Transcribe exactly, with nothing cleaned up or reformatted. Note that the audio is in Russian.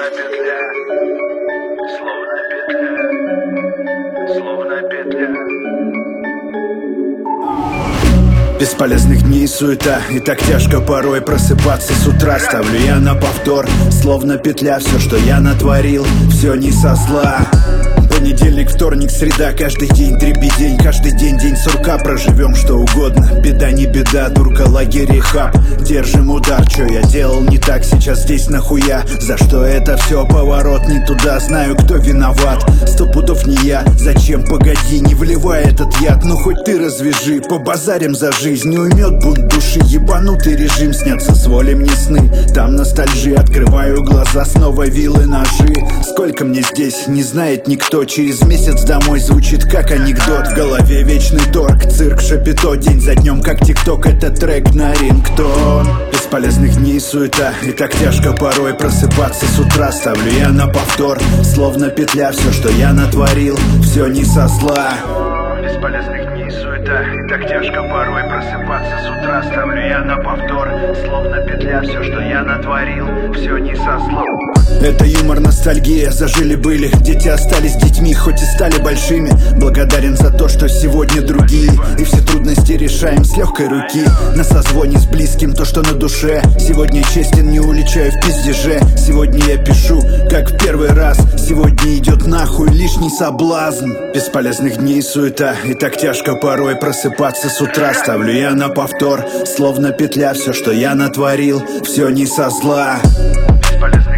петля, словно петля, словно петля. Бесполезных дней суета, и так тяжко порой просыпаться с утра. Ставлю я на повтор, словно петля. Все, что я натворил, все не со зла. Понедельник, вторник, среда, каждый день дребедень. Каждый день день сурка, проживем что угодно. Беда не беда, дурка, лагерь и хаб. Держим удар, чё я делал не так, сейчас здесь нахуя? За что это все, поворот не туда, знаю, кто виноват. Сто пудов не я, зачем, погоди, не вливай этот яд. Ну хоть ты развяжи, побазарим за жизнь. Не уймет бунт души, ебанутый режим. Снятся с воли мне сны, там ностальжи. Открываю глаза, снова вилы, ножи. Сколько мне здесь, не знает никто. Через месяц домой звучит как анекдот. В голове вечный торг, цирк, шапито. День за днем как тикток, это трек на рингтон. Бесполезных дней суета, и так тяжко порой просыпаться с утра. Ставлю я на повтор, словно петля. Все, что я натворил, все не со зла. Бесполезных дней суета, и так тяжко порой просыпаться с утра. Ставлю я на повтор, словно петля. Все, что я натворил, все не со зла. Это юмор, ностальгия, зажили-были. Дети остались детьми, хоть и стали большими. Благодарен за то, что сегодня другие. И все трудности решаем с легкой руки. На созвоне с близким то, что на душе. Сегодня честен, не уличаю в пиздеже. Сегодня я пишу, как в первый раз. Сегодня идет нахуй лишний соблазн. Бесполезных дней суета, и так тяжко порой просыпаться с утра. Ставлю я на повтор, словно петля. Все, что я натворил, все не со зла. Бесполезных